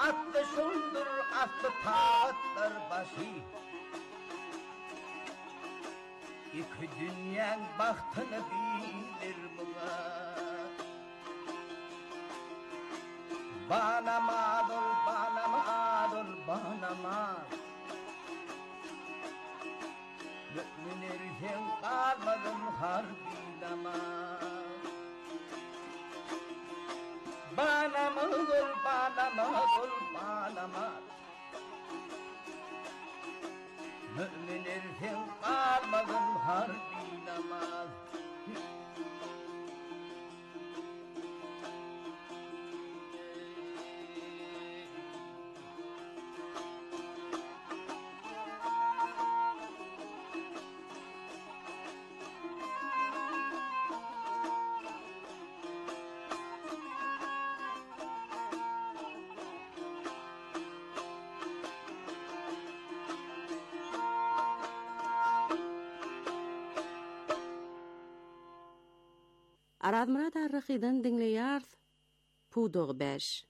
Attı şundur attı taatlar başı. İki dünyanın bahtını bilir buna. Bana madul, bana madul, bana madul. Mümin erken kalmadım harbi namaz. Bana madul, bana madul, bana madul. Mümin erken kalmadım harbi namaz. Arad Murat Arraqi'dan dinleyarız. Pudog 5.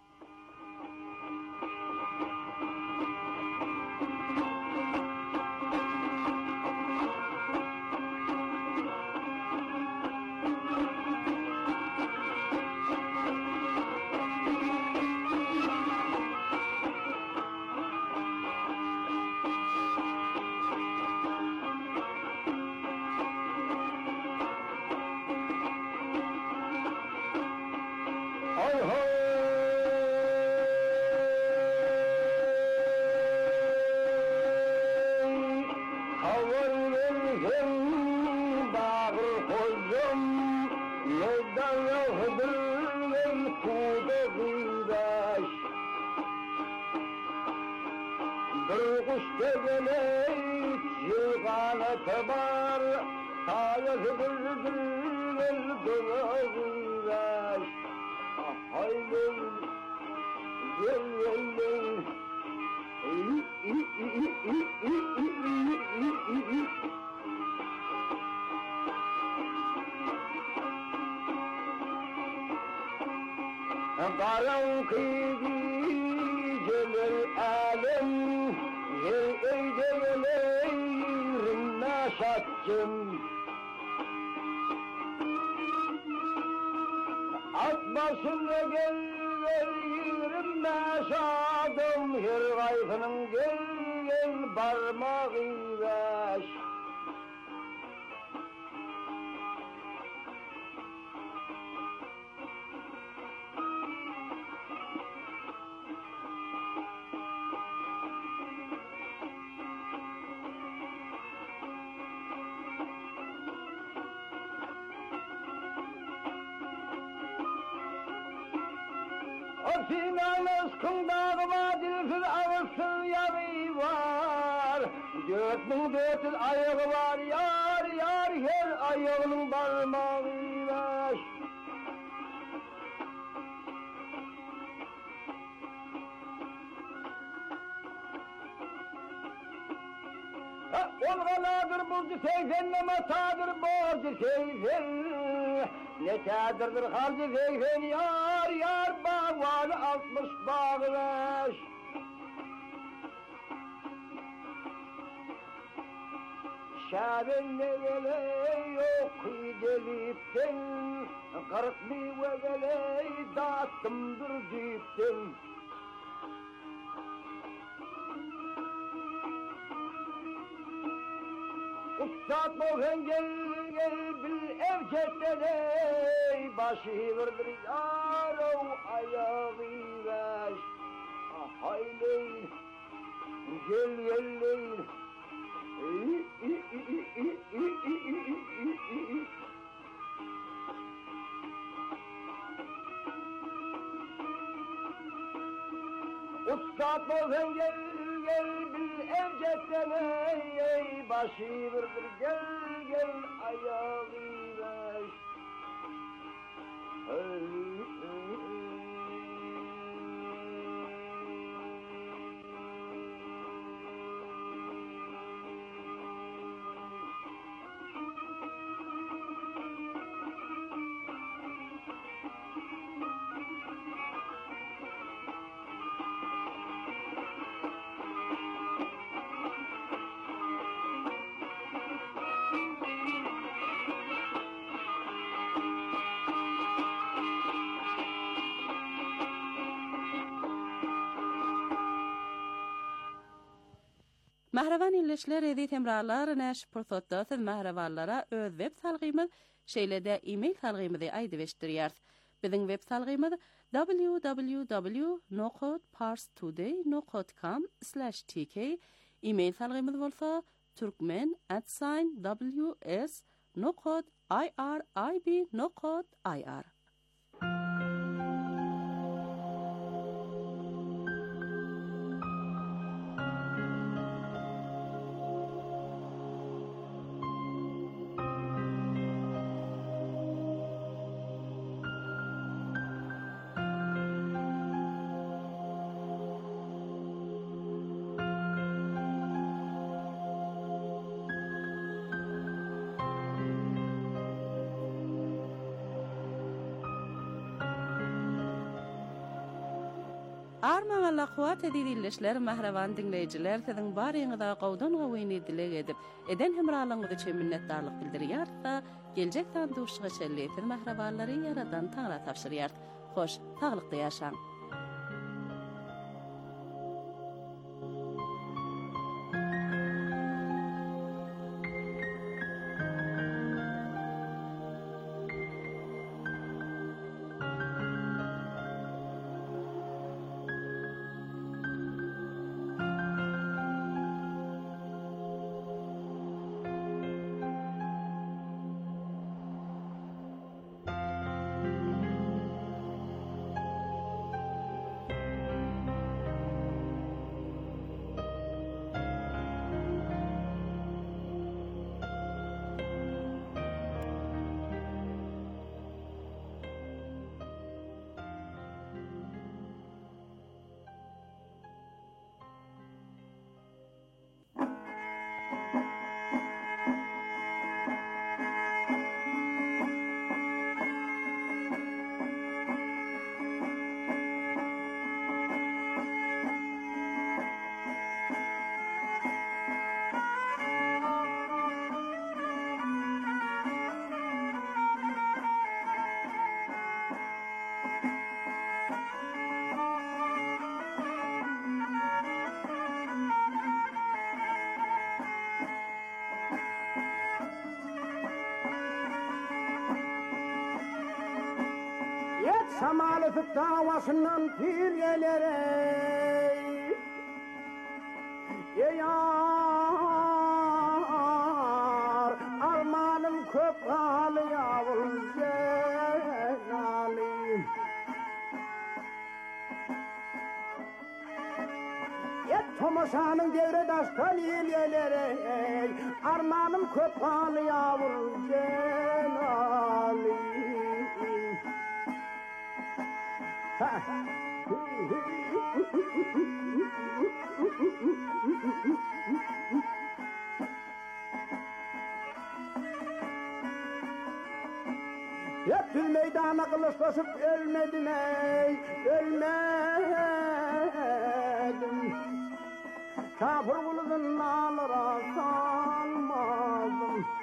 Karın kıydı celal alem, yer eydelerim naşatçım. At başımda gel veririm naşadım, her kayfının gel barmağı beş. Sinan ıskındağı vadilfir ağırsın yağı var. 4400 ayağı var yar yar, her ayağının barmağı var. Olğanadır buzcu seyfen, ne matadır borcu seyfen. Ne kadirdir harcı seyfen, yar yar bağvanı 60 bağlaş. Şaben ne vele yok gelipten, 40 mive vele dağıttımdır cipten. Ustad boğen gel bil evcetlere, başı vurdur yaro ayağı ver. Hayleyin gel leyin. Ustad boğen gel bil evcetlere, başı vurdur gel ayağı ver. Mahravan illeşler edi temralar näş pursatda siz mahravanlara öz web salgymyz şeýlede e-mail salgymyzy aýdyp Bizim web salgymyz www.nokotparstoday.com/tk. E-mail salgymyz bolsa turkmen@ws.irib.ir. Armağanla kuwat edilişler mahravan dinleyijiler siziň baryňyza gowdan gowyny dilek edip eden hemralygyňyzy üçin minnetdarlyk bildirýär-da geljek sandurşyga şelleýän mahrawanlary yaradan taňra tapşyrýar. Hoş, taglykda ýaşaň. Samalı davasından pir gelere yar armanım köp halı yavrum zenalim yet tomaşanın devre daştan yelere armanım köp halı yavrum zenalim Hep bir meydana kılıçlaşıp ölmedim ey, ölmedim. Kafir kuludun nalara salmadım.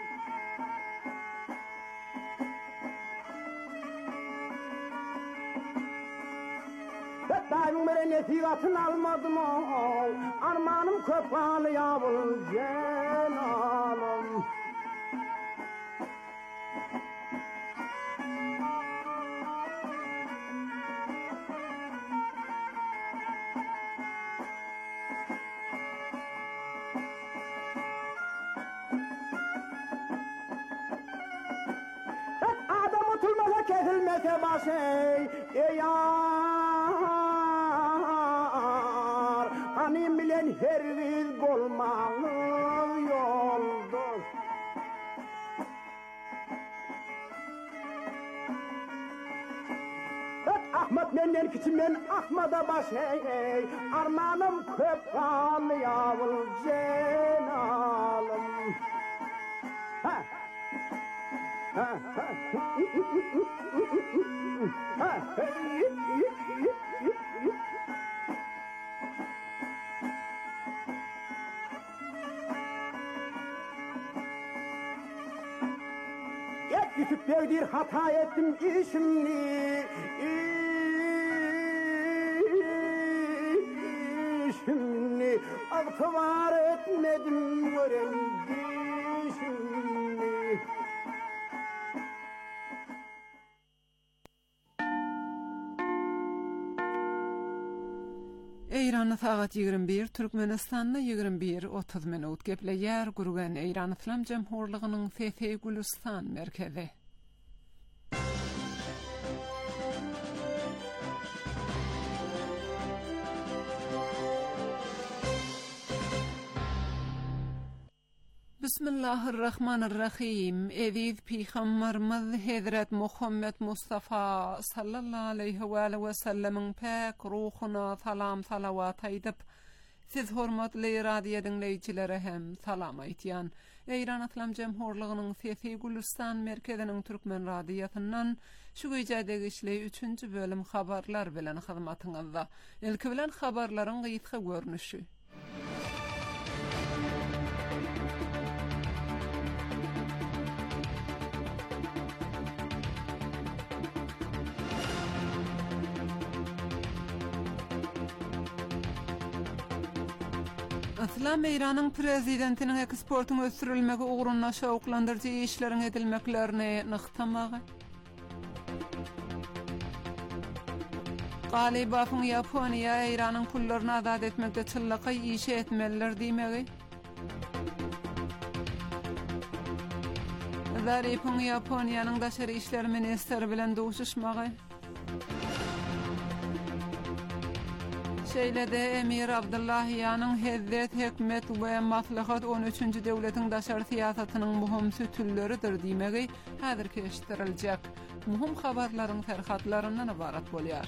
Daim beri nesihatını almadım o, armanım köpalı yavrum cenalım. Adam oturmasa kesilmese başı, Hanim bilen her bir bolmalı yoldur. Ahmet menden küçümden Ahmet'a baş hey, armanım köpalı yavrum cenalım. Ha. Ha. Ha. Ha. Küçük bir hata ettim işimni aktıvar etmedim görendişini. Eýranda sagat 21, Türkmenistanda 21:30 minut gepleýär gurgan Eýran Islam Jamhurlygynyň Fefe Gülistan merkezi. Bismillahirrahmanirrahim. Eziz Peygamberimiz Hazret Muhammed Mustafa sallallahu aleyhi ve sellem'in pek ruhuna salam salavat aýdyp, siz hormatly radio dinleýçilere hem salam aýtýan. Eýran Islam Jamhurlygynyň Fefe Gülistan merkeziniň türkmen radiosundan şu gecädegi işle 3-nji bölüm habarlar bilen hyzmatyňyzda. Ilki bilen habarlaryň gysga görnüşi. Islam Eýranyň prezidentiniň eksportyny ösürilmegi ugrunda şowklandyrjy işleriň edilmeklerini nyktamagy. Galibasyň Ýaponiýa Eýranyň pullaryny azad etmekde çyllaka iş etmeliler diýmegi. Zaripyň Ýaponiýanyň daşary işler ministeri bilen duşuşmagy. Şeýlede Emir Abdullahiýanyň Hezret Hekmet we Maslahat 13-nji döwletiň daşary siýasatynyň muhim sütünleridir diýmegi häzirki eşitdirilýek. Muhim habarlaryň terhatlaryndan ibarat bolýar.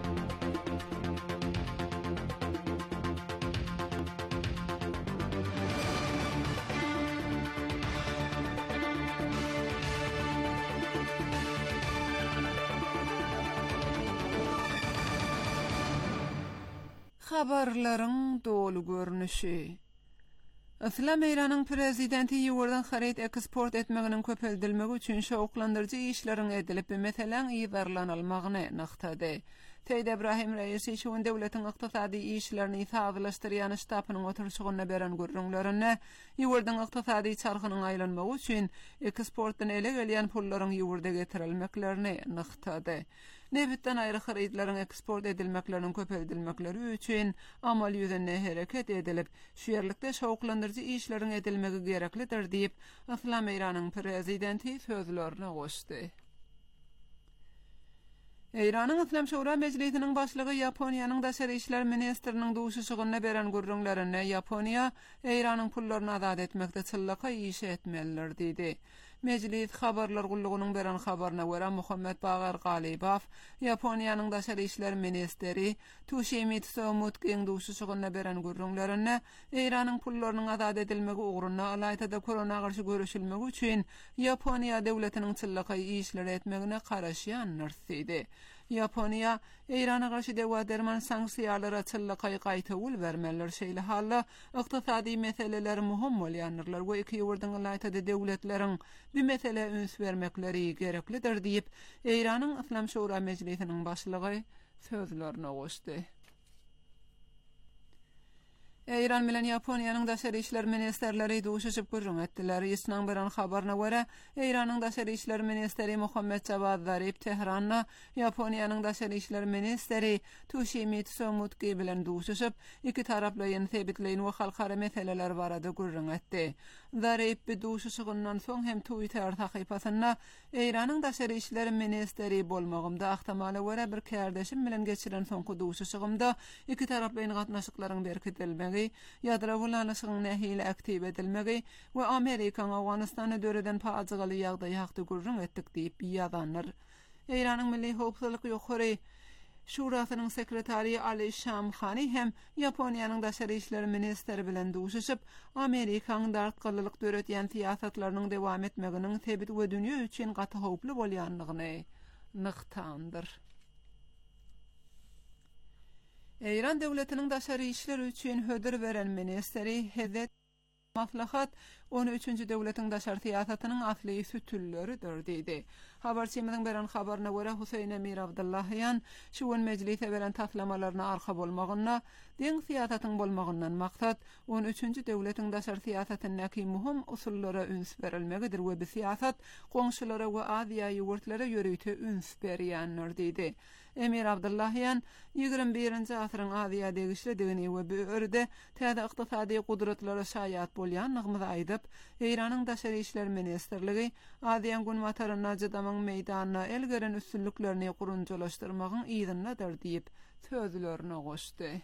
Habarlaryň dolu görnüşi. Islam Eýranyň prezidenti ýurdan harit eksport etmeginiň köpeldilmegi üçin şowklandyrjy işleriň edilip, meselen ýyzarlanylmagyny nyktady. Seýid Ibrahim Reisi şu döwletiň ykdysady işlerini sağlaşdyrýan ştabynyň oturşygyna beren görüňlerini ýurdan ykdysady çarkynyň aýlanmagy üçin eksportdan ele gelýän pullaryň ýurda getirilmeklerini nyktady. Nebitden ayrı haritlaryň eksport edilmekleriň köpeldilmekleri üçin amal ýüzünde hereket edilip, şu ýerlikde şowklandyrjy işleriň edilmegi gereklidir diýip Islam Eýranyň prezidenti sözlerine goşdy. Eýranyň Islam Şura Mejlisiniň başlygy Ýaponiýanyň daşary işler ministriniň duşuşygyna beren görüňlerini Ýaponiýa Eýranyň pullaryny azad etmekde çyllaka iş etmeliler diýdi. Meclis habarlar gullugynyň beren habaryna görä Muhammed Bagar Galibaw, Ýaponiýanyň daşary işler ministeri Toshimitsu Motegi duşuşygyna beren görüňlerini Eýranyň pullarynyň azad edilmegi ugrunda alaytada korona garşy görüşilmegi üçin Ýaponiýa döwletiniň çyllaka işler etmegine garaşýanyr diýdi. Ýaponiýa Eýrana garşy dewlet derman sanksiýalary çyllaka gaýtawul bermeler şeýle halla ykdysady meseleler muhim bolýanlar we iki ýurdyň alaytada döwletleriň bu mesele üns bermekleri gereklidir diýip Eýranyň Islam Şura Mejlisiniň başlygy sözlerine goşdy. Eýran bilen Ýaponiýanyň daşary işler ministerleri duşuşyp görüň etdiler. Ýysnaň beren habaryna görä, Eýranyň daşary işler ministeri Muhammed Javad Zarip Tehranda Ýaponiýanyň daşary işler ministeri Toshimitsu Motegi bilen duşuşyp, iki taraply ýene-sebitleýin we halkara meseleler barada görüň etdi. Zarip bu duşuşygyndan soň hem Twitter sahypasyna Eýranyň daşary işler ministeri bolmagymda ahtamala görä bir kärdeşim bilen geçiren soňky duşuşygymda iki taraplyň gatnaşyklaryň berkitilmegi, ýadra bulanyşygyň nähili aktiv edilmegi we Amerikaň Awganystana döreden paýagy ýagdaý hakda görüň etdik diýip ýazanlar. Eýranyň Milli Howpsuzlyk ýokary Şurasynyň sekretary Ali Shamkhani hem Ýaponiýanyň daşary işler ministeri bilen duşuşyp, Amerikaň dartgalylyk döretýän siýasatlarynyň dewam etmeginiň sebit we dünýä üçin gaty howply bolýanlygyny nyktandyr. Eýran döwletiniň daşary işler üçin hödür beren ministeri Hezret Maslahat 13-nji döwletiň daşary siýasatynyň asly sütülleridir diýdi. Habarçymyň beren habaryna görä Husayn Emir Abdullahiyan şuwun mejlise beren taslamalarına arka bolmagyna, deň siýasatyň bolmagyndan maksat 13-nji döwletiň daşary siýasatynyň muhim usullara üns berilmegidir we bu siýasat goňşulara we Aziýa ýurtlary ýöreýte üns berýänler diýdi. Emir Abdullahiyan 21-nji asyryň Aziýa degişligini we bu örde täze ykdysady gudratlary şaýat bolýanlygyny aýdyp, Iranyň daşary işler ministrligi Aziýa günmataryna jydamyň meýdanyna elgeren üstünlüklerini gurunçylaşdyrmagyň ýygynydyr diýip sözlerini goşdy.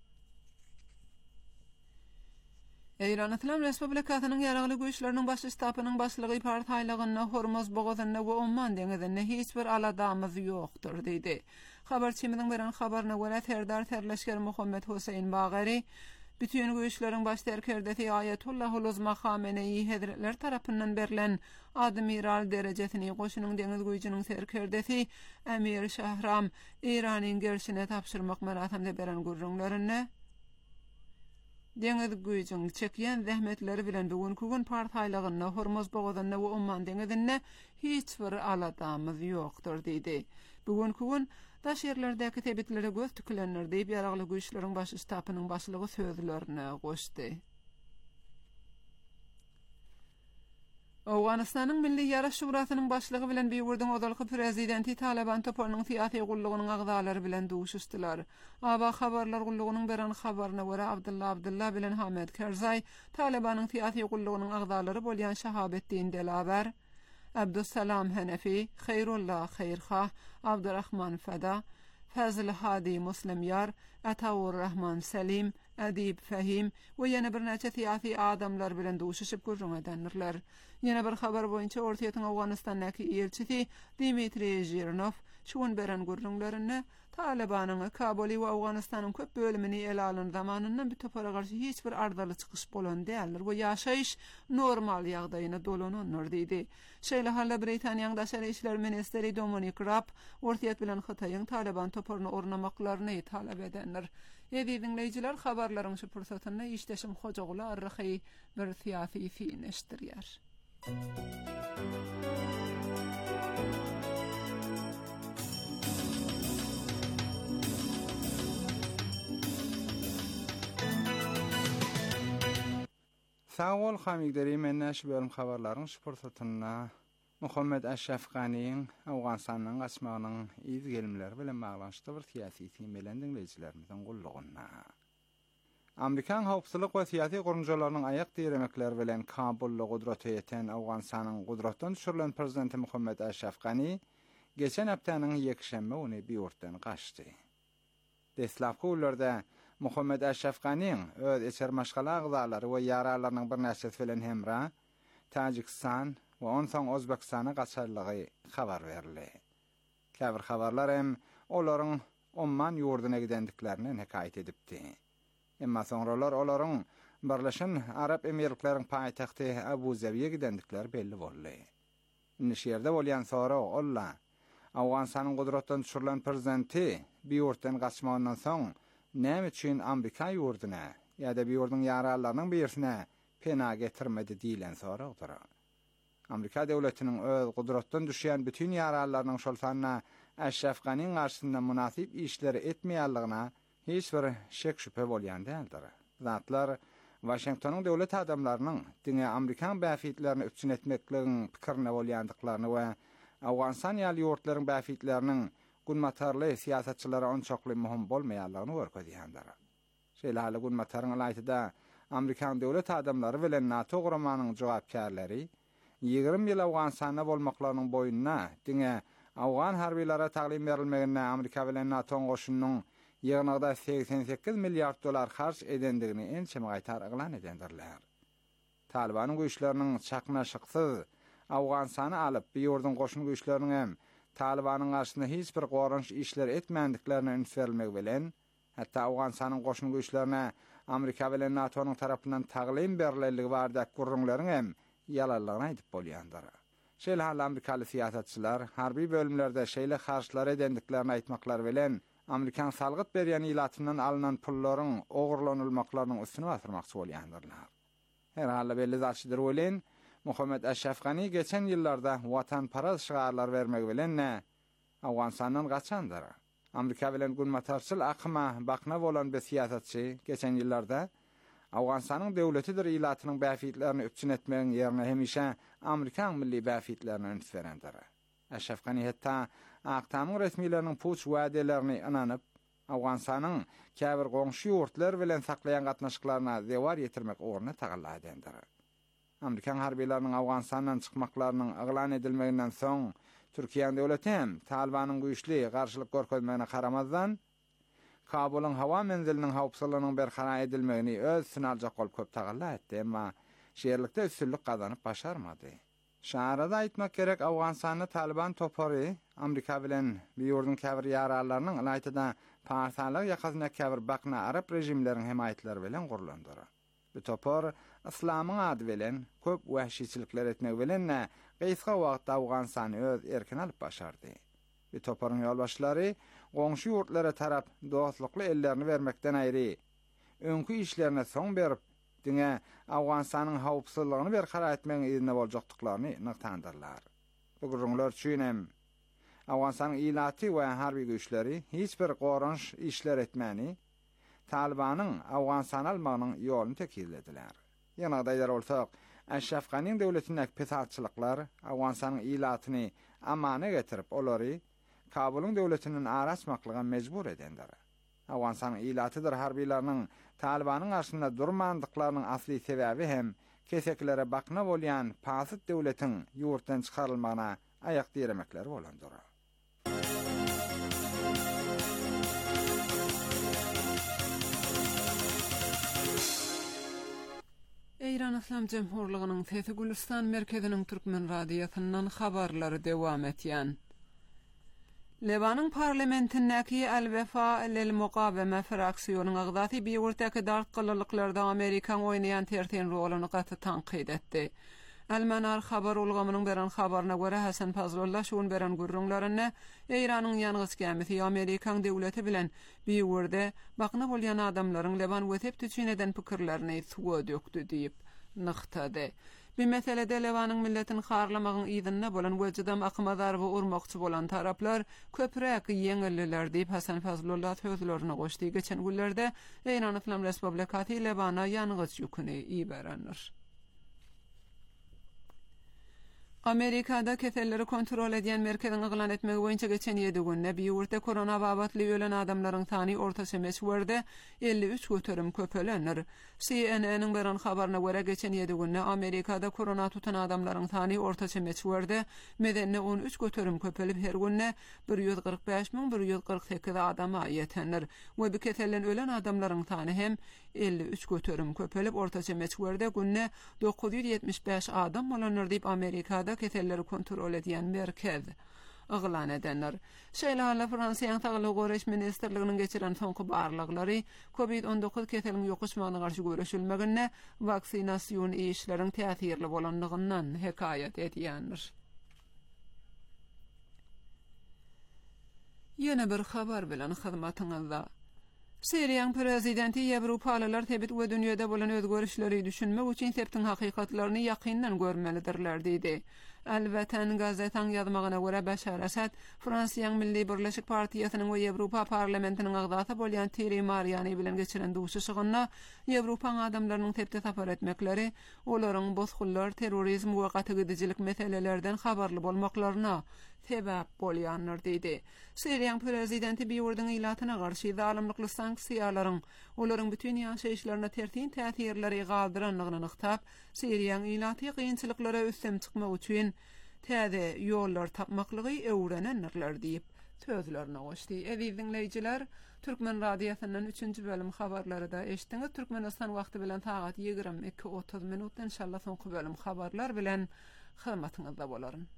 Eýran Islam Respublikasynyň ýaragly güýçleriniň baş ştabynyň başlygy partaylygyna Hormuz bogazyna we Oman deňizine hiç bir aladamyz ýokdur diýdi. Habarçymyň beren habaryna görä Serdar Terleşger Muhammed Husayn Bagary bütün güýçleriň baş derkerdeti Ayetullah Uluzma Khamenei Hazretler tarapyndan berilen admiral derejesini goşunyň deňiz güýçiniň serkerdeti Emir Şahram Iranyň gerşine tapşyrmak merasimde beren gurrunlaryny deňiz güýçiniň çekýän zähmetleri bilen bugünkü gün partaylygyna Hormuz bogazyna we Oman deňizine hiç bir aladamyz ýokdur diýdi. Bugünkü gün daş yerlerdäki tebitlere göz tüklenler diýip ýaragly güýçleriň baş ştabynyň başlygy sözlerini goşdy. Awganistanyň Milli Ýaraş Şurasynyň başlygy bilen Beýurdyň odalky prezidenti Taliban toparynyň syýasy gullugynyň agdalary bilen duşuşdylar. Aba habarlar gullugynyň beren habaryna görä Abdullah bilen Hamed Karzai Talibanyň syýasy gullugynyň agdalary bolýan Şahabetdin Delawer, Abdussalam Hanefi, Khayrullah Khayrxah, Abdurrahman Fada, Fazl Hadi Muslimyar, Atawur Rahman Salim, Adib Fahim we ýene bir näçe syýasy adamlar bilen duşuşyp görüň edenler. Ýene bir habar boýunça Ortaýa Awganistanyň elçisi Dmitri Zhirnov şuwun beren görüňlerini Talibanyň Kabul we Awganistanyň köp bölümini ele alan zamanyndan bir topara garşy hiç bir ardaly çykyş bolan däldir we ýaşaýyş normal ýagdaýyna dolananlar diýdi. Şeýle halda Britaniýanyň daşary işler ministri Dominic Raab Ortaýa bilen Hitaýyň Taliban toparyny ornamaklaryny talap edenler. Dinleyijiler habarlaryň şu pursatyny işdeşim Hojaguly arrahy bir syýasy fiýneşdirýär. Sağ ol hamigderi menneş bölüm habarlaryň şu pursatyna Muhammed Ashraf Ghaniň Awganistanyň gaçmagynyň iýiz gelimleri bilen baglanşykly bir syýasy temelden dinleyijilerimizden gullugyna. Amerikan howpsuzlyk we syýasy gurunjalarynyň aýak diremekleri bilen Kabully gudraty ýeten Awganistanyň gudratdan düşürilen prezidenti Muhammed Ashraf Ghani geçen haptanyň ýekşembe güni Beýurtdan gaçdy. Deslapky ýyllarda Muhammed Ashraf Ghaniň öz eser maşgala agdalary we ýaralarynyň bir näçesi bilen hemra Tajikistan we onsoň Özbekistana gaçarlygy habar berildi. Käbir habarlar hem olaryň Oman ýurduna gidendiklerini hekaýet edipdi. Emma soňralar olaryň Birleşen Arap Emirlikleriň paýtagty Abu Zabiýe gidendikleri belli boldy. Nişerde bolýan sonra olla Awganistanyň gudratdan düşürilen prezidenti Beýurtdan gaçmagyndan soň näme üçin Amerika ýurduna ýa-da Beýurdyň ýaralarynyň birisine pena getirmedi diýilen soragydyr. Amerika döwletiniň öz gudratdan düşýän bütün ýaralarynyň şolsanyna Ashraf Ghaniň garşysynda munasyp işleri etmeýänligine hiç bir şek şüphe bolýan däldir. Zatlar Washingtonyň döwlet adamlarynyň diňe Amerikan bäfitlerini üstün etmekligiň pikirine bolýandyklaryny we Awganistan ýaly ýurtlaryň bäfitleriniň günmatarly siýasatçylary onçakly muhim bolmaýanlygyny görkezýändir. Şeýle hali günmataryň aýtyda Amerikan döwlet adamlary bilen NATO guramanyň jogapkärleri 20 ýyl Awganistanda bolmaklarynyň boýunna diňe Awgan harbiýlara taglim berilmegine Amerika bilen NATO goşunynyň ýygynagda $88 milliard harç edendigini ençe gaýtar eglan edendirler. Talibanyň güýçleriniň çaknaşyksyz Awganistany alyp Beýurdyň goşun güýçleriniň hem Talibanyň garşysynda hiç bir gorunç işler etmendiklerini ünsverilmek bilen, hatta Awganistanyň goşun güýçlerine Amerika bilen NATO'nyň tarapyndan taglim berileligi bardak gurrunlaryň hem ýalanlygyny aýdyp bolýandyr. Şeýle hal Amerikaly siýasatçylar harbi bölümlerde şeýle harçlar edendiklerini aýtmaklary bilen Amerikan salgyt berýän ýylatyndan alynan pullaryň ogurlanylmaklarynyň üstüne basyrmakçy bolýandyrlar. Her halda belli zatçylar bilen Muhammed Eşref Gani geçen yıllarda vatanparast şiarlar vermek bilen Awganstandan gaçandyr. Amerika bilen gülmatarçyl akyma bakna bolan bir siýasatçy geçen yıllarda Awganstanyň döwletidir ilatynyň bäfitlerini öpçün etmegiň ýerine hemişe Amerikan milli bäfitlerini öňe berendir. Eşref Gani hatta Aktamyň resmileriniň puç wädelerini inanyp Awganstanyň käbir goňşy ýurtlar bilen saklayan gatnaşyklaryna zewar ýetirmek orna tagalla edendir. Amerikan harbiýetleriniň Awganstandan çykmaklarynyň aglan edilmeginden soň Türkiýe döwleti hem Talibanyň güýçli garşylyk görkezmegine garamazdan Kabulyň hawa menziliniň hawpsuzlygynyň berhana edilmegini öz synaljak bolup köp tagalla etdi, emma şeýerlikde üstünlük gazanyp başarmady. Şaharada aýtmak gerek, Awganstany Taliban topary Amerika bilen bir ýurdun käbir ýaralarynyň aýtyda parçalyk ýakasyna käbir bakna Arap rejimleriň hemaýetleri bilen gurulandyr. Bu topar İslamyň ady bilen köp wahşiçilikler etmek bilen gysga wagtda Awganstany öz erkin alyp başardy. Bu toparyň ýolbaşlary goňşy ýurtlara tarap dostlukly ellerini vermekden aýry öňkü işlerine soň berip diňe Awganstanyň hawpsuzlygyny berhara etmegiň ýerine boljakdyklaryny nykdandyrlar. Bu gurulmalar üçin hem Awganstanyň ilaty we harby güýçleri hiç bir goranç işler etmeni Talibanyň Awganstany almagynyň ýoluny tekillediler. Ýanagdaýlar bolsak, Eşref Ganiň döwletiniň pesatçylyklar Awganstanyň ilatyny amana getirip olary Kabulyň döwletiniň araçmaklyga mejbur edendir. Awganstanyň ilatydyr harbiýetleriniň Talibanyň garşynda durmandyklarynyň asly sebäbi hem keseklere bakna bolýan pasyt döwletiň ýurtdan çykarylmagyna aýak diremekleri bolandyr. Eýran Islam Jemhurlygynyň Sesi Gülistan merkeziniň Türkmen radiýasyndan habarlary dewam etýän. Lebanyň parlamentindäki Al-Wefa lil-Muqawama fraksiýonyň agdaty bir ýurtdaky dartgylyklarda Amerikan oýnaýan tertin roluny gaty tanqid etdi. Almanar habar ulgamynyň beren habaryna görä Hasan Fazlullah şuň beren gurrunlaryny Eýranyň ýanygyç kämeti Amerikan döwleti bilen bir ýerde bakna bolýan adamlaryň Leban wetep tüçüneden pikirlerini suwa dökdi diýip nyktady. Bir meselede Lebanyň milletini harlamagyň ýygyna bolan wejidam akmadar we urmakçy bolan taraplar köpräk ýeňildiler diýip Hasan Fazlullah sözlerini goşdy. Geçen günlerde Eýran Islam Respublikaty Lebana ýanygyç ýüküni iberenler. Amerikada keselleri kontrol edýän merkeziň yglan etmegi boýunça geçen 7 günde bir ýurtda korona babatly ölen adamlaryň sany ortaça meşwerde 53 göterim köpelenir. CNN-iň beren habaryna görä geçen 7 günde Amerikada korona tutan adamlaryň sany ortaça meşwerde medenne 13 göterim köpelip her günde 145.148 adama ýetenir. We bu kesellen ölen adamlaryň sany hem 53 göterim köpelip ortaça meşwerde günde 975 adam bolanlar diýip Amerikada keselleri kontrol edýän merkez yglan edenler. Şeýle Fransiýanyň Saglyk Goreş Ministerliginiň geçiren soňky barlyklary COVID-19 keseliň ýokuşmagyna garşy görüşilmegine vaksinasiýon işleriň täsirli bolanlygyndan hekaýat edýändir. Ýene bir habar bilen hyzmatyňyzda. Syriýanyň prezidenti Ýewropalylar tebit we dünýede bolan özgörüşleri düşünmek üçin septiň hakykatlaryny ýakyndan görmelidirler diýdi. Al-Watan gazetäň ýazmagyna görä Bashar Asad Fransiýanyň Milli Birleşik Partiýasynyň we Ýewropa parlamentiniň agdaty bolýan Thierry Mariani bilen geçiren duşuşygyna Ýewropa adamlarynyň tepde tapar etmekleri olaryň bozgullar, terrorizm we gatygydyjylyk meselelerden habarly bolmaklaryna sebäp bolýanlar diýdi. Syriýanyň prezidenti bir ýurdun ilatyna garşy zalymlykly sanksiýalaryň olaryň bütün ýaşaýyşlaryna tertin täsirleri galdyranlygyny nyktap, Syriýanyň ilaty gynçylyklara üstem çykmak üçin täze ýollar tapmaklygy öwrenenler diýip sözlerini goşdy. Eziz dinleýijiler, Türkmen radiýasyndan 3-nji bölüm habarlary da eşitdiňiz. Türkmenistan wagty bilen saat 22:30 minutda inşallah soňky bölüm habarlar bilen hyzmatyňyzda bolaryn.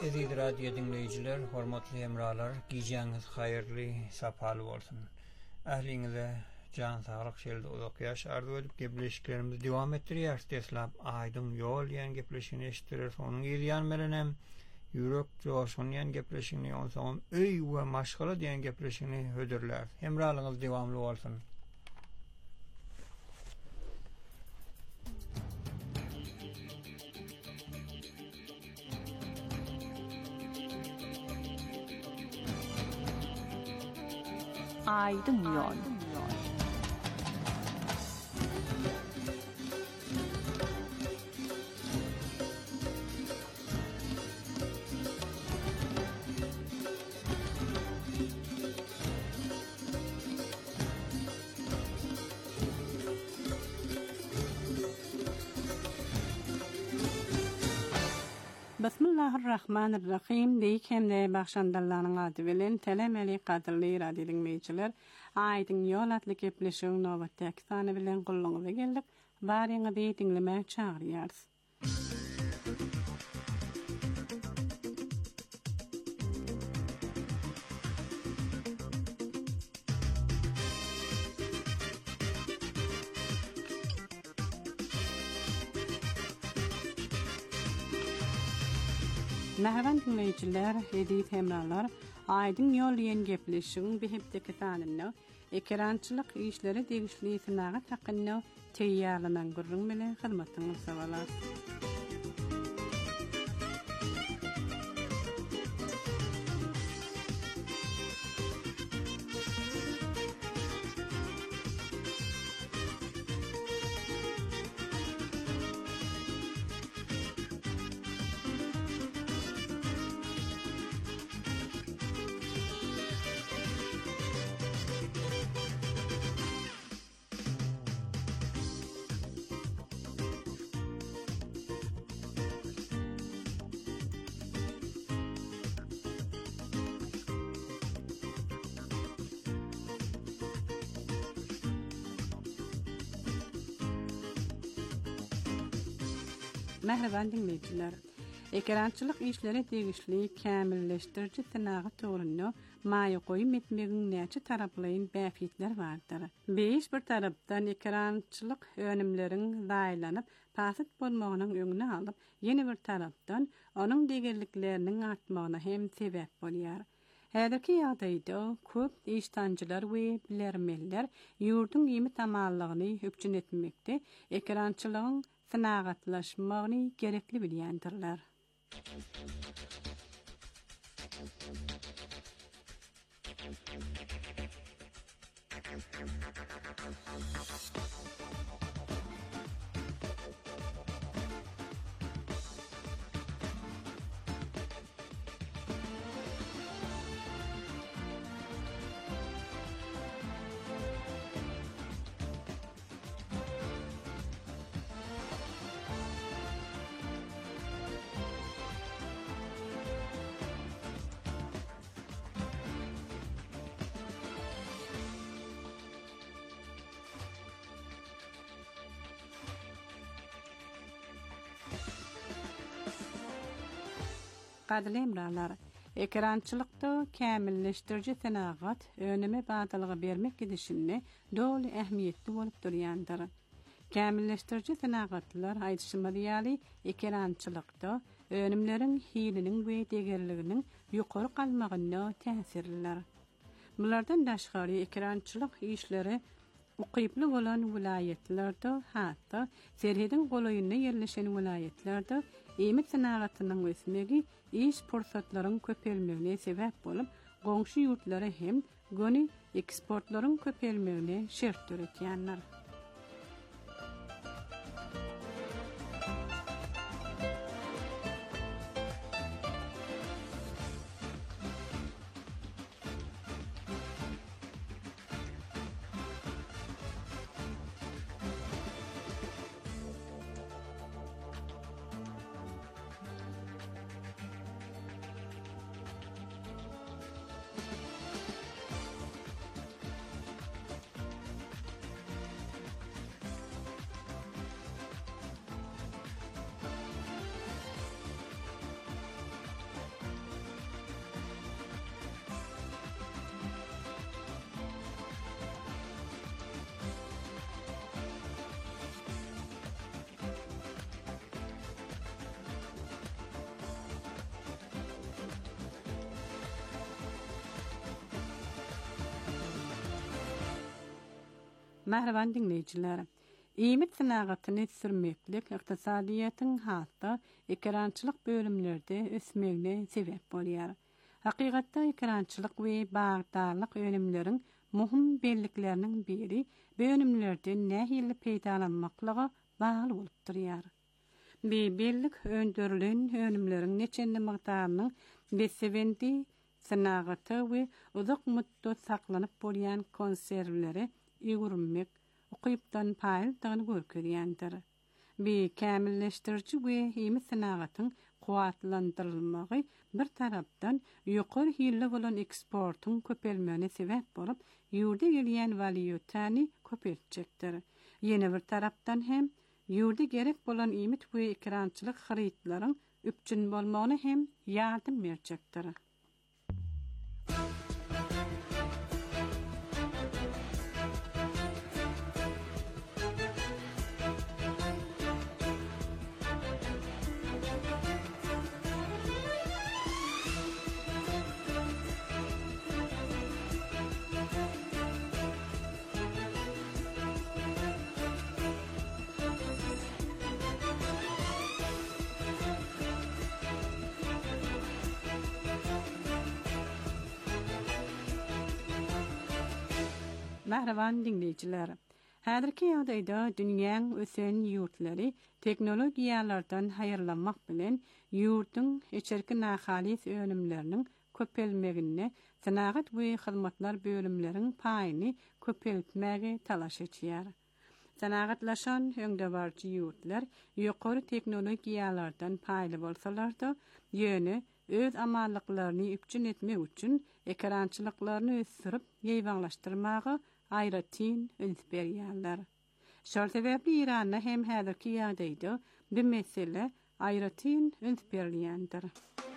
Aziz radyo dinleyiciler, hormatly hemralar, giýjäňiz haýyrly, sapaly bolsun. Ähliňize jan saglyk şeýle uzak ýaş arzu edip gepleşiklerimizi dowam etdirýär. Teslap aýdyň ýol ýan gepleşigini eşitdiler. Onuň ýan bilen hem ýürek joşun ýan gepleşigini, onsoň öý we maşgala diýen gepleşigini hödürler. Hemralyňyz dowamly bolsun. Aydın yol. Bismillahirrahmanirrahim. Deyik hemde baxşandallaryň ady bilen telemeli gadyrly radio dinleýijiler, Aýdyň ýol atly gepleşigiň nowatdaky sany bilen gulluňyza geldik. Baryňyzy dinlemäge çagyrýarys. Nähäwen dinleýijiler, edip hemralar, Aýdyň ýol ýen gepleşigiň behepdeki sanyny, ekrançylyk işleri degişli synaga takyny teýýarlanan gurrun bilen hyzmatyňyz sawalar. Merhaban dinleyijiler. Ekrançylyk işleri degişli kämilleşdiriji synagy töwründe maýa goýup etmegiň näçe taraplaryň bäfitler bardyr. Beş bir tarapdan ekrançylyk önümleriň daýlanyp pasit bolmagynyň öňüne alyp, ýene bir tarapdan onuň degerlikleriniň artmagyna hem sebäp bolýar. Häzirki ýagdaýda köp iştanjylar we bilermeller ýurdun ýemy tamallygyny öpçün etmekde, ekrançylygyň synagatlaşmagyny gerekli bilýändirler. Gadly emralar, ekrançylykda kämilleşdiriji synagat önüme batylygy bermek gidişinde doly ähmiýetli bolup durýandyr. Kämilleşdiriji synagatlar aýdyşmaly ekrançylykda önümleriň hiliniň we degerliginiň ýokary galmagyna täsirler. Bulardan daşgary ekrançylyk işleri ukyply bolan vilayetlerde, hatda serhedin goloýyna ýerleşen vilayetlerde eýmet synagatynyň ösmegi iş pursatlaryň köpelmegine sebäp bolup, goňşy ýurtlara hem göni eksportlaryň köpelmegine şert töretýänler. Mahravan dinleyiciler, İýmit sanaгаtyny sürmeklik ykdysadyýatyň hatda ekrançylyk bölümlerde ösmegine sebäp bolýar. Hakygatda ekrançylyk we bagdarlyk önümleriň muhim bellikleriniň biri bölümlerde nähili peýdalanmaklygy bagly bolup durýar. Bellik öndürilen önümleriň neçende mygdarynyň besebendi sanagaty we uzak muddat saklanyp bolýan konserwleri ýigurmek ukypdan paýldygyn görkezýändir. Kämilleşdiriji we hemi sanagatyň kuwatlandyrylmagy bir tarapdan ýokary hille bolan eksportyň köpelmegine sebäp bolup, ýurda gelýän valyutany köpeltjekdir. Ýene bir tarapdan hem ýurda gerek bolan ýmit we ekrançylyk harytlaryň üpçün bolmagyna hem ýardym berjekdir. Mahravan dinleyiciler, häzirki ýagdaýda dünýäň ösen ýurtlary teknologiýalardan haýyrlanmak bilen ýurtyň içerki nahalis önümleriniň köpelmegine sanagat we hyzmatlar bölümleriň paýyny köpeltmäge talaş etýär. Sanagatlaşan öňdebarjy ýurtlar ýokary teknologiýalardan paýly bolsalar-da, ýöne öz amallyklaryny üpçün etmek üçin ekrançylyklaryny ösürip ýeýbaňlaşdyrmagy aýratyn öňsberýärler. Şol sebäpli Iranda hem häzirki ýagdaýda bu mesele aýratyn öňsberýändir.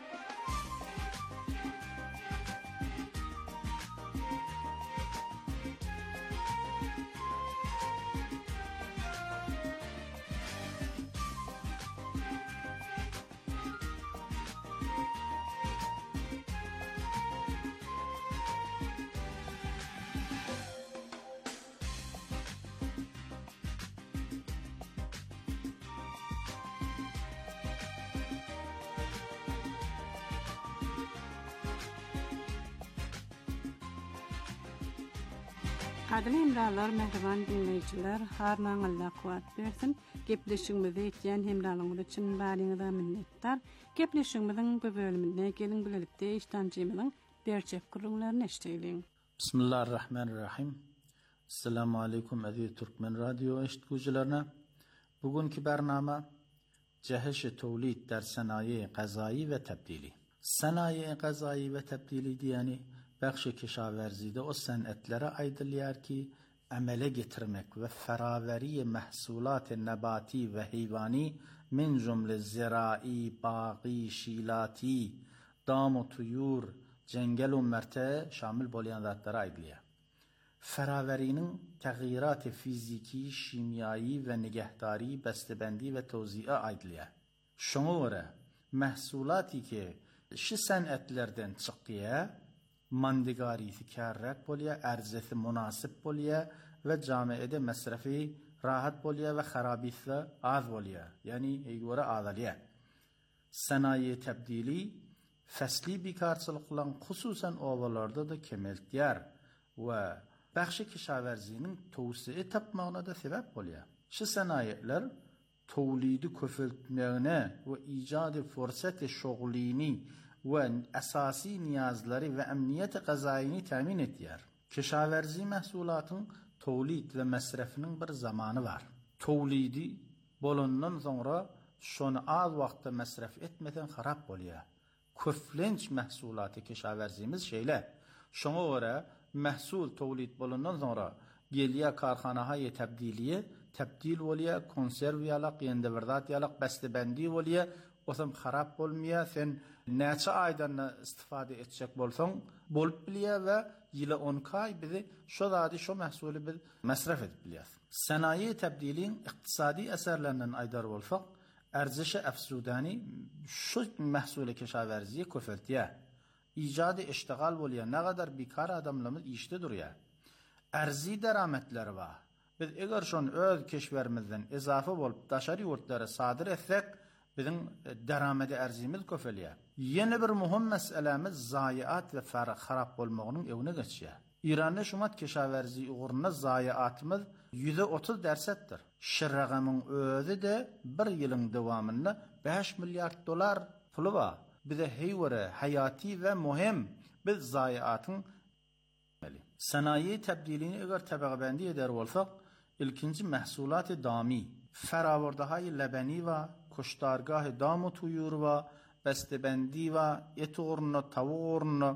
Adil hemralar, mehriban dinleyiciler, harman Allah kuvat versin. Gepleşigimizi etýän hemralyňyz üçin baryňyza minnetdar. Gepleşigimiziň bu bölüminde gelin bilelikde iştancymyzyň berçek gurulmaryny eşdeýin. Bismillahirrahmanirrahim. Assalamu alaikum aziz Türkmen Radio eşitgüjilerine. Bugünkü bername Ceheş-i Tevlid der Sanayi Gazayî ve Tebdili. Sanayi Gazayî ve Tebdili diýeni Bəxş-i Keşaverzide o sənətlere aydılıyar ki, əmələ getirmek ve feraveri məhsulat-ı nebati ve heyvani min cümle zirai, bağı, şilati, dam-ı tuyur, cengel-u merte şamil bolyan zatlara aydılıyar. Feraverinin təğyirat-ı fiziki, şimyai ve nigehdari, bestebendi ve tevziye aydılıyar. Şuna göre, məhsulati ki, şu sənətlerden çıkıya, mandigarisi kârrak bolýa, erzesi münasip bolýa ve camiede mesrefi rahat bolýa ve harabisi az bolýa. Yani göre azalýa. Sanayi tebdili fesli bikarçılıklan hususan ovalarda da kemeltýär ve Bəxş-i Keşaverzinin towsiye tapmagyna da sebäp bolýar. Şu sanayiler towlidi köpeltmegine ve icady fursat-ı şoglini ve esasi niyazları ve emniyet gazayini temin etýär. Keşaverzi məhsulatın towlid ve mesrefinin bir zamanı var. Towlidi bolandan sonra şonu az wagtda mesref etmeden harap bolýar. Köflenç məhsulatı keşaverzimiz şeýle. Şoňa göre məhsul towlid bolandan sonra gelýär karhanaha-y tebdiliye, tebdil bolýar, konserwiýalyk, ýendeberdatýalyk, bestebendi bolýar. Osam harap bolmaya, sen näçe aýdan istifade etjek bolsaň, bolup bilýär we ýyla 10 ay bizi şo zady şo məhsuly biz masraf edip bilýär. Sanayi tebdiliň iqtisadi eserlerinden aýdar bolsak, erzişi efsudani şu məhsuly keşaverziye köfeltýär. İcady iştigal bolýar, nägadar bekar adamlarymyz işte durýar. Erzi derametleri var. Biz eger şonu öz keşwerimizden ezafa bolup daşary ýurtlary sadyr etsek, bizim daramady erzimiz köfelýär. Ýene bir muhim meselemiz zayiat we harap bolmagynyň ewne geçýär. İran'da şumat keşaverzi uğruna zayiatımız %30%'dir. Şirragamın özü de bir yılın devamında 5 milyar dolar pulu var. Bize heyvere, hayati ve muhim bir zayiatın sanayi tebdilini eğer tabeqbendi eder olsak, ilkinci mehsulat-ı dami, feravardahay lebeni ve kuştargah damu tuyur ve bestebendi ve et uğruna, tavuq uğruna,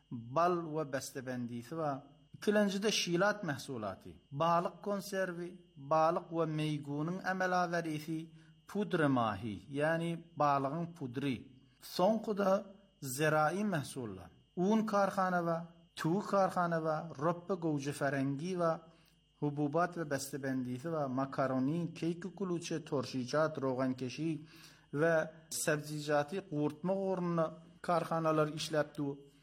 bal ve bestebendisi ve ikincide şilat mehsulatı, balık konservi, balık ve meygunun emelaverisi, pudra mahi, yani balığın pudri. Sonkuda zirai mehsulla, un karxana ve tuğ karxana ve roppe gowce ferengi ve hububat ve bestebendisi ve makaroni, keyki kuluçe, torşicat, roğankeşi ve sebzicatı qurtma uğruna karxanalar işlepdi.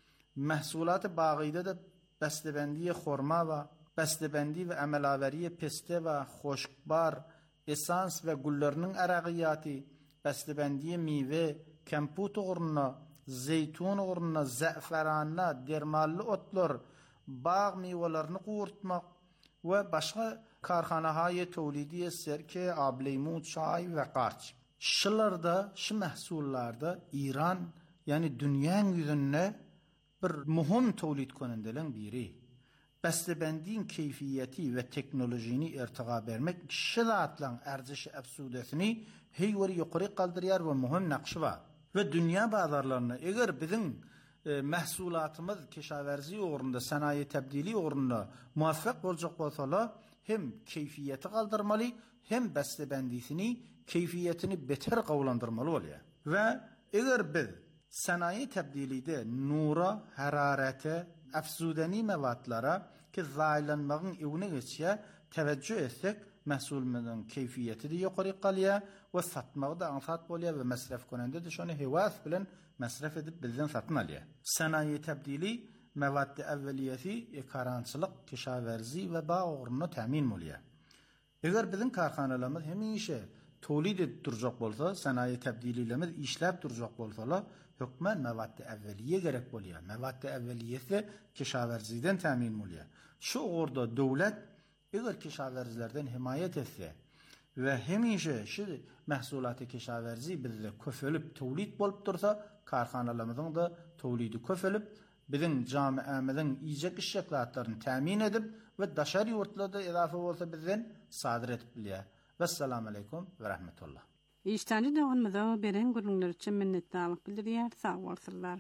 Mehsulat bağıyda da bestebendi xorma ve bestebendi ve emelaveri peste ve xoşkbar, esans ve gullerinin araqiyatı, bestebendi meyve, kemput uğruna, zeytun uğruna, zəferanla, dermallı otlar, bağ meyvelerini qurtmak ve başka karxanahay tevlidiye serke, ableymu, çay ve qarç. Şılarda, şu mehsullarda İran, yani dünyanın yüzünde bir muhim tevlid konundelen biri. Bestebendin keyfiyeti ve teknolojini irtiqa vermek şilatlan erzişi efsudesini heyveri yuqori qaldırıyar ve muhim naqşı var. Ve dünya bazarlarına eğer bizim mehsulatımız keşaverzi uğrunda, sanayi tebdili uğrunda muvaffak olacak olsalar hem keyfiyeti kaldırmalı hem bestebendisini, keyfiyetini beter qavlandırmalı oluyor. Ve eğer biz sanayi tebdilide nura, hararete, efsudeni mevatlara ki zaylanmağın evine geçiye teveccüh etsek mehsulümüzün keyfiyeti de yukarı kalıyor ve satmağı da ansat oluyor ve mesref konende de şunu hevas bilen mesref edip bizden satın alıyor. Sanayi tebdili mevatte evveliyeti karançılık, keşaverzi ve bağ uğruna temin oluyor. Eğer bizim karxanalarımız hemişe tolid edip duracak bolsa, sanayi tebdililerimiz işlep duracak bolsalar, hükmen mevatte evveliye gerek oluyor. Mevatte evveliyesi keşaverziden temin oluyor. Şu orada devlet eğer keşaverzilerden himayet etse ve hemişe şu mehsulat-ı keşaverzi bizde köfölüp tevlid bolup dursa, karxanalarımızın da tevlidi köfölüp bizim camiamizin iyicek işyaklatlarını temin edip ve daşary ýurtlarda edafa bolsa bizden sadyr etip bilýär. Vesselamu aleykum ve rahmetullah. İştani dağınmıza beren gurunlar için minnettarlyk bildirýär. Sag bolsunlar.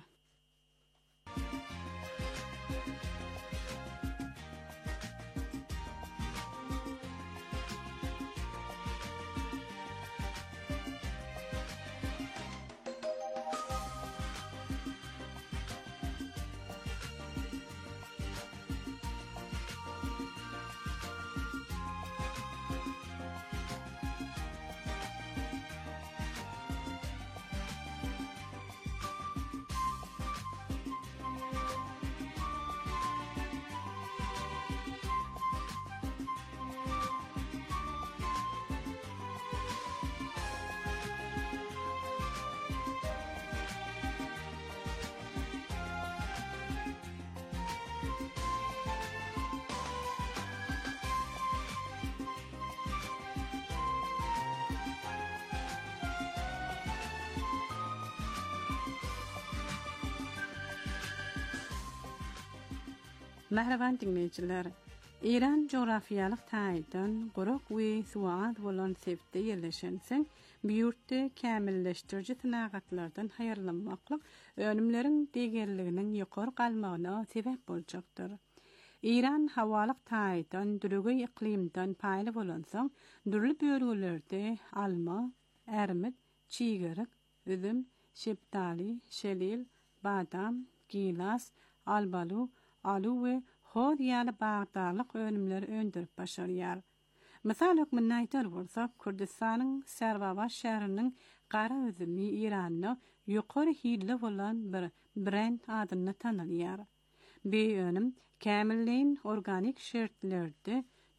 Mehreban dinleyijiler, İran coğrafyalyk taýdan Gorok we Suad bolan sepde ýerleşenseň, bu ýurtda kämilleşdiriji synagatlardan haýarlanmaklyk önümleriň degerliginiň ýokary galmagyna sebäp boljakdyr. İran hawalyk taýdan dürügi iklimden paýly bolansoň, dürli bölgelerde alma, ärmit, çiýgerek, üzüm, şepdali, şelil, badam, gilas, albalu, alu we hod ýaly bagdarlyk önümleri öndürip başarýar. Mysal hükmüne aýtar bolsak, Kurdistanyň Serwaba şäheriniň gara üzümi İranyň ýokary hille bolan bir brend adyna tanylýar. Bu önüm kämilleň organik şertlerde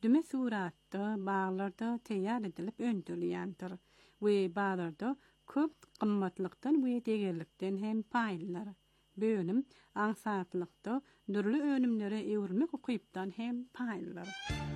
üstüme suratda, bağlarda teyar edilip öndürülýändir we bazarda köp gymmatlykdan we degerlikden hem paýlylar. Böňüm aňsatylykda dürli önümlere ewrilmek ukypdan hem paýlylar.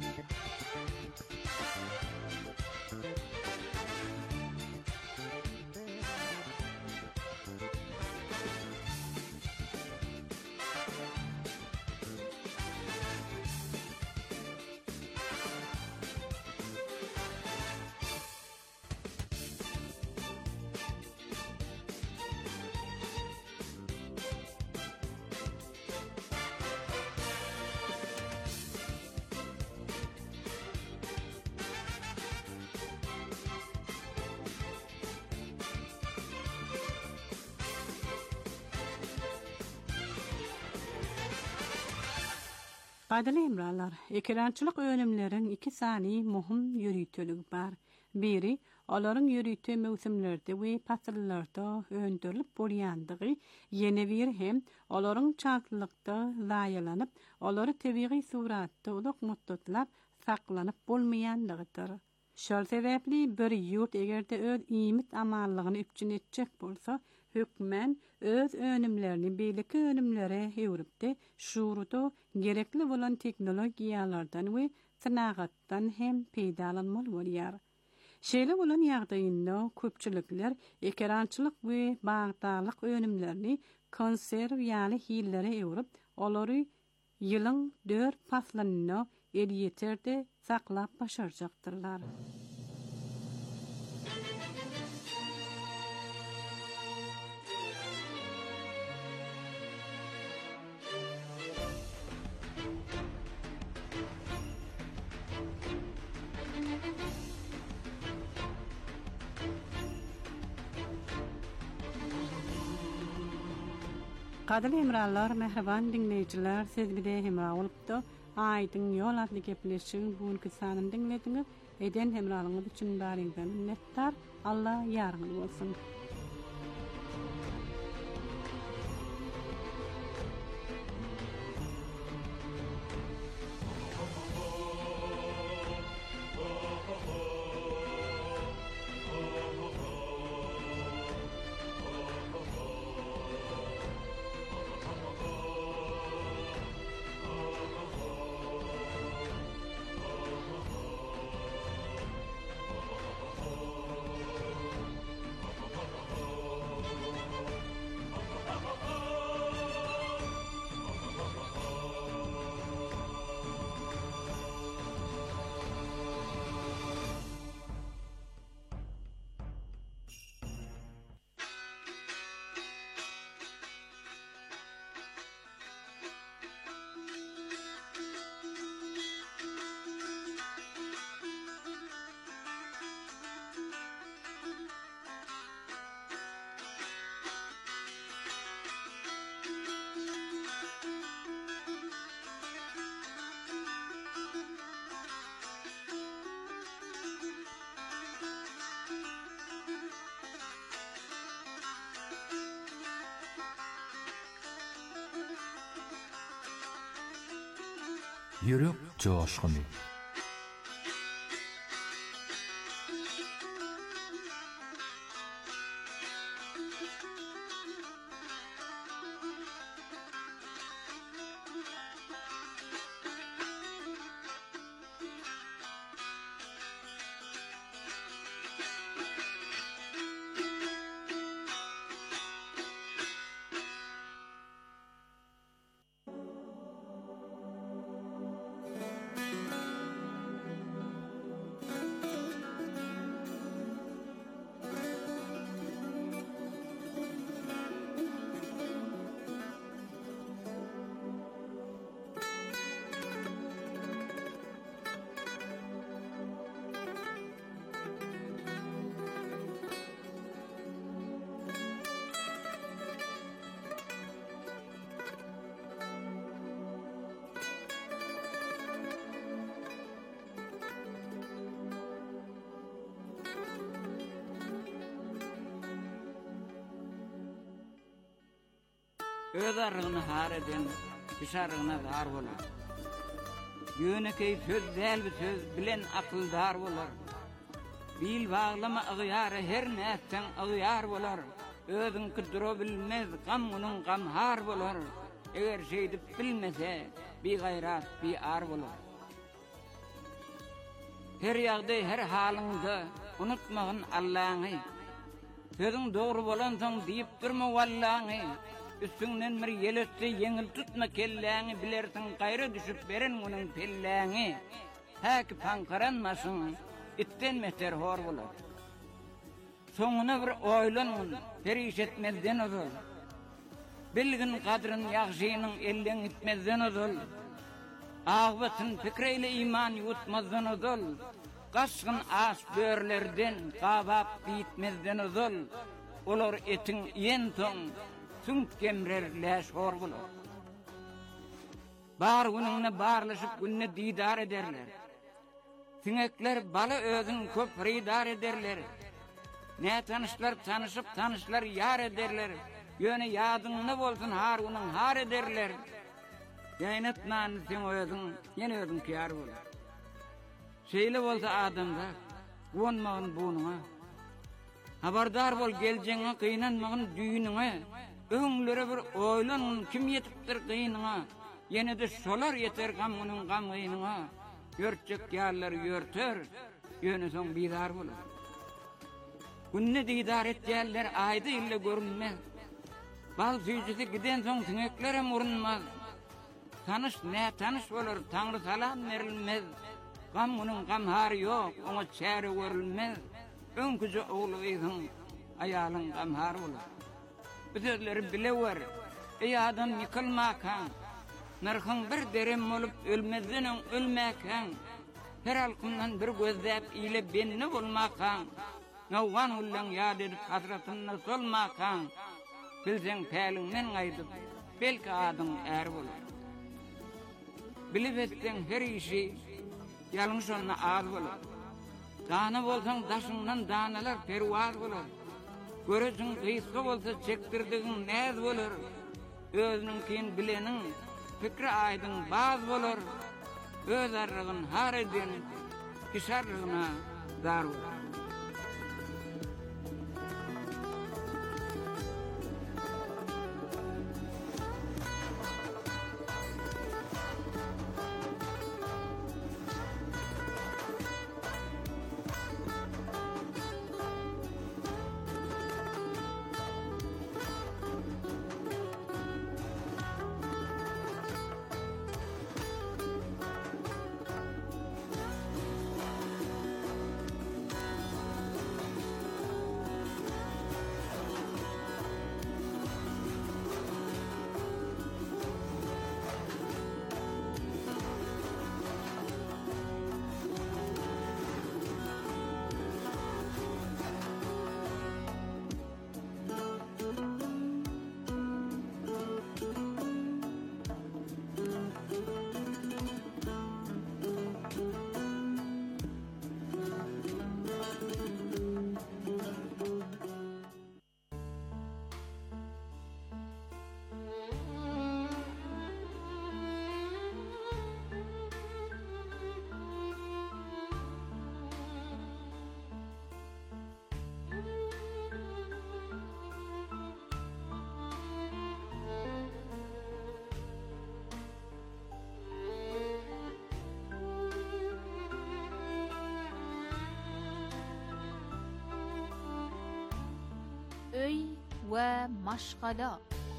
Gaýdaly emralar, ekrançylyk önümlerin iki sany muhim ýürüýtüligi bar. Biri, olaryň ýürüýtü mewsimlerde we pasyllarda öndürilip bolýandygy, ýene biri hem olaryň çaklykda zaýalanyp, olary tebigy suratda uzak muddatlap saklanyp bolmaýandygydyr. Şol sebäpli bir ýurt egerde öz iýmit amallygyny üpçün etjek bolsa, hökmen öz önümlerini beýleki önümlere ewripdi, şuruda gerekli bolan teknologiýalardan we synagatdan hem peýdalanmaly bolýar. Şeýle bolan ýagdaýynda köpçülikler ekrançylyk we bagdalyk önümlerini konserw ýaly hillere ewrip, olary ýylyň 4 faslanyna editerde saklap başarjaktyrlar. Gadyly emralar, mehriban dinleýijiler, siz bide hemra bolupdy. Aýdyň ýol adly gepleşigiň bugunky sanyny dinlediňiz. Eden hemralyňyz üçin baryňyzdan minnetdar. Allah ýarňyz bolsun. Yürek coşkunu. Öz argyny har eden, pişargyna gar bolar. Yönekey söz däl bir söz bilen akyldar bolar. Bil bağlama agyara her näsen agyar bolar. Özüň kudura bilmez gam onuň gamhar bolar. Eger şeýdip bilmese bir gayrat bir ar bolar. Her ýagda her halyňda unutmagyn Allahy. Sözüň dogry bolan soň diýip durma wallahy. Üstünden bir ýeletdi ýeňil tutma kelläňi bilersiň gaýra düşüp beren onuň pelläňi. Häki panqaranmasyň itten meter hor bolar. Soňuna bir oýlanyn periş etmezden ozul. Bilgin kadryn ýagşynyň elden gitmezden ozul. Ağbatyn pikreyle iman ýutmazdan ozul. Gaşgyn as börlerden gabap bitmezden ozul. Olar etiň ýen soň sünk kemrerläş hor bolar. Bar günüňne barlaşyp günne diýdar ederler. Siňekler bala özüň köp ridar ederler. Ne tanışlar tanışıp tanışlar yar ederler. Ýöne ýadyňda bolsun har günüň har ederler. Ýaýnatnan sen özüň ýene özüň kiyar bolar. Şeýle bolsa adamda wonmagyn bunuňa. Habardar bol geljeňe kynanmagyn düýnüňe. Öňlere bir oýlan kim ýetipdir gynyňa. Ýene de şolar ýeter gam onuň gam gynyňa. Görçek ýarlar ýörter, ýöne soň bidar bolar. Günne diýdar etýärler aýda ille görünmez. Bal süýjisi giden soň siňeklere murunmaz. Tanış ne tanış bolar, Taňry salam berilmez. Gam onuň gamhary ýok, oňa çäre görülmez. Öňküje ogluwyň, aýalyň gamhary bolar. Bizleri bilewer, ey adam ýykylmakan. Narxyň bir derem bolup ölmezden ölmäken. Her alkyndan bir gözläp ile benni bolmakan. Nawwan ullaň ýad edip hasratyna solmakan. Bilseň päliňden gaýdyp, belki adam är bolar. Bilip etseň her işi ýalňyş ona az bolar. Dana bolsaň daşyňdan danalar perwaz bolar. Göresin gysga bolsa çektirdigiň näz bolar. Özüniň kin bileniň pikri aýdyň baz bolar. Öz arrygyn har eden kişarlygyna dar bolar. Öy ve maşgala.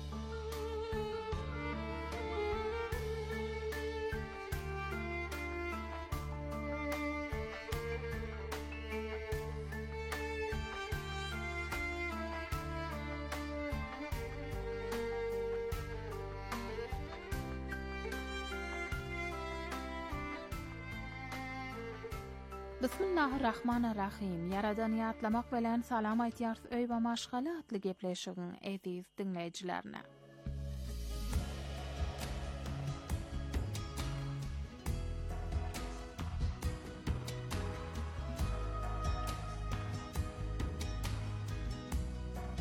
Bismillahirrahmanirrahim. Yaradan ýatlamak bilen salam aýtýars öý we maşgala atly gepleşigiň eziz dinleýijilerine.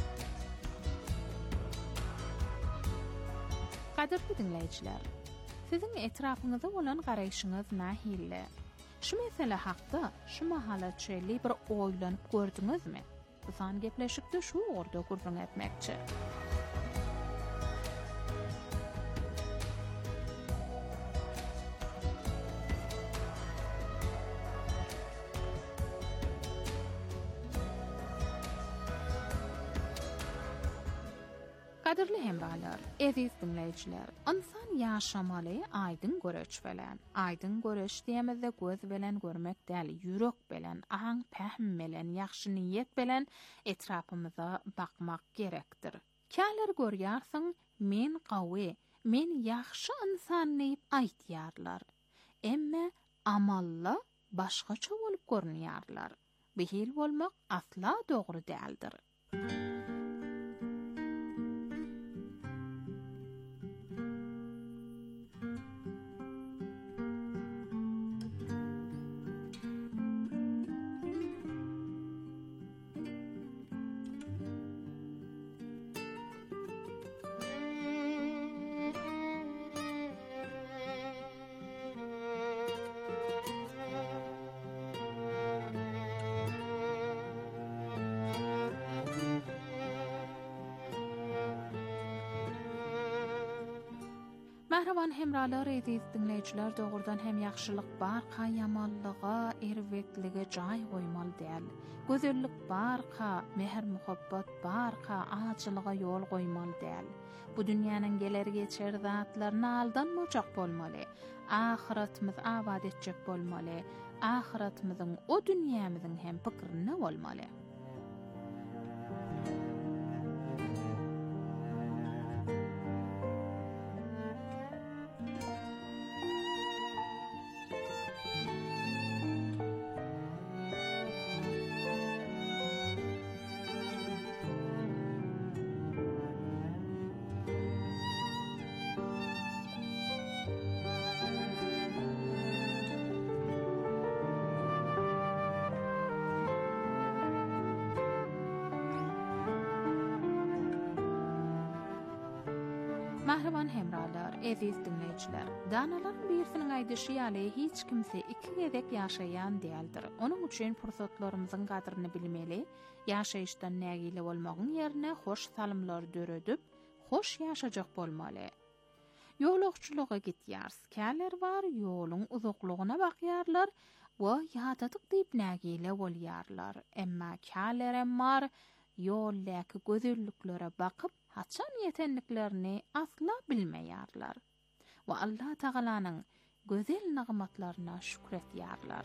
Kadirli dinleýijiler, Sizin etrafınızda olan garaýşyňyz nähille? Şu mesele hakda, şu mahalat şeýle bir oýlanyp gördüňizmi? Bu san gepleşikde şu orda gurrun etmekçi. Kadirli hemralar, eziz dinleyijiler, insan ýaşamaly aýdyn göreç bilen. Aýdyn göreç diýemizde göz bilen görmek däl, ýürek bilen, aň pähm bilen, ýaxşy niýet bilen etrapymyza bakmak gerekdir. Käler görýärsiň, men gawy, men ýaxşy insan diýip aýtýarlar. Emme amalla başgaça bolup görünýärler. Behil bolmak asla dogry däldir. Merhaban hemralar, ediz dinleyijiler, dogurdan hem ýakşylyk barka ýamanlyga, erweklige jaý goýmaly däl. Gözellik barka, mehr muhabbat barka, açylyga ýol goýmaly däl. Bu dünýäniň geler geçer zatlaryna aldanmajak bolmaly. Ahiretimiz abad etjek bolmaly. Ahiretimiziň o dünýämiziň hem pikirine bolmaly. Mahraban hemralar, eziz dinleyijiler. Danaların birisinin aýdyşy ýaly hiç kimse iki gezek ýaşaýan däldir. Onuň üçin pursatlarymyzyň gadryny bilmeli, ýaşaýyşdan nägile bolmagyň ýerine hoş salymlar döredip, hoş ýaşajak bolmaly. Ýolagçylyga gitýärs, käler bar, ýoluň uzaklygyna bakýarlar we ýatadyk diýip nägile bolýarlar. Emma kälerem bar, ýoldäki gözelliklere bakyp haçan yetenliklerini asla bilmeýärler. Ve Allah Taalanyň gözel nagmatlaryna şükretýärler.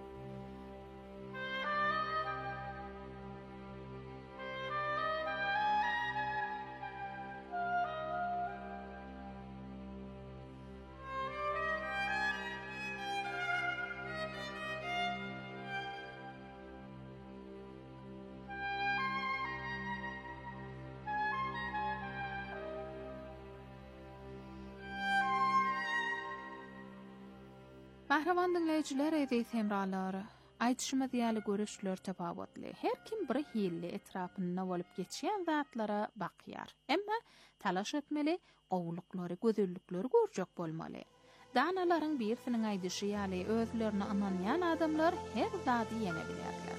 Mahraman dinleyijiler, ediz hemralar, aýdyşymyz ýaly görüşler tepawutly. Her kim bir hille etrapynda bolup geçýän zatlara bakýar. Emma talaş etmeli, gowluklary, gözellikleri görjek bolmaly. Danalaryň birisiniň aýdyşy ýaly özlerini ananýan adamlar her zady ýene bilerler.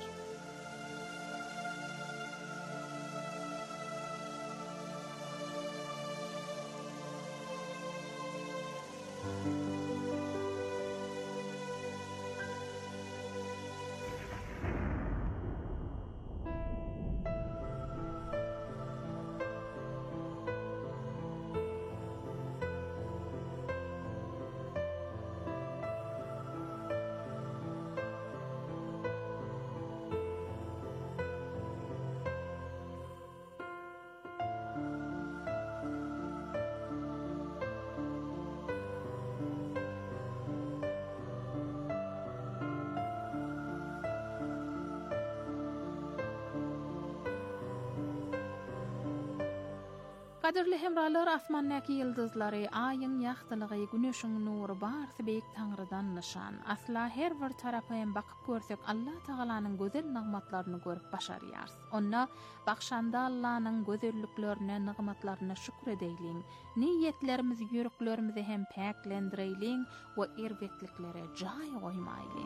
Qadirli hemralar, asmannäki yıldızlary, aýyň ýagtylygy, güneşiň nury barty beýik Taňrydan nişan. Asla her bir tarapaýan bakyp görsek Allah Tagalanyň gözel nagmatlaryny görüp başarýar. Onda bakşanda Allah'nyň gözelliklerine, nagmatlaryna şükür edeýliň. Niýetlerimizi, ýüreklerimizi hem päklendireýliň we erwetliklere jaý goýmaýlyň.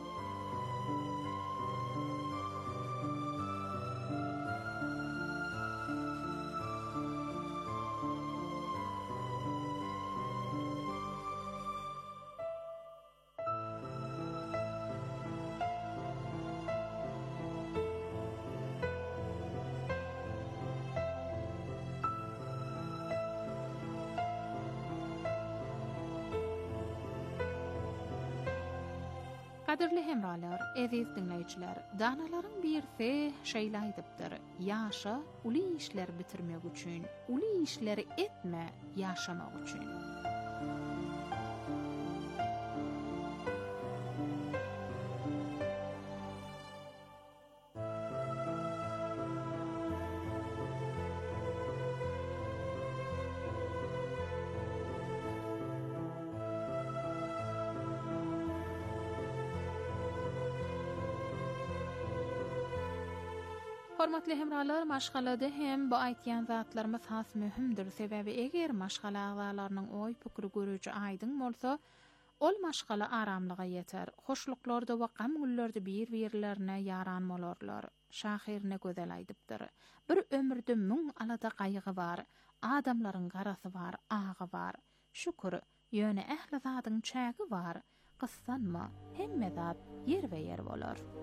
Qadirli hemralar, eziz dinleyijiler, danalaryň birsi şeýle aýdypdyr. Ýaşa uly işler bitirmek üçin, uly işleri etme ýaşamak üçin. Hormatly hemralar, maşgalada hem bu aýtýan zatlarymyz has mühimdir. Sebebi eger maşgala agzalarynyň oý pikiri görüji aýdyň bolsa, ol maşgala aramlyga ýeter. Hoşluklarda we gam günlerde bir-birlerine ýaran bolarlar. Şahyr ne gözel aýdypdyr. Bir ömürde müň alada gaýgy bar, adamlaryň garasy bar, agy bar. Şükür, ýöne ähli zadyň çägi bar. Gyssanma, hemme zat yer we yer bolar.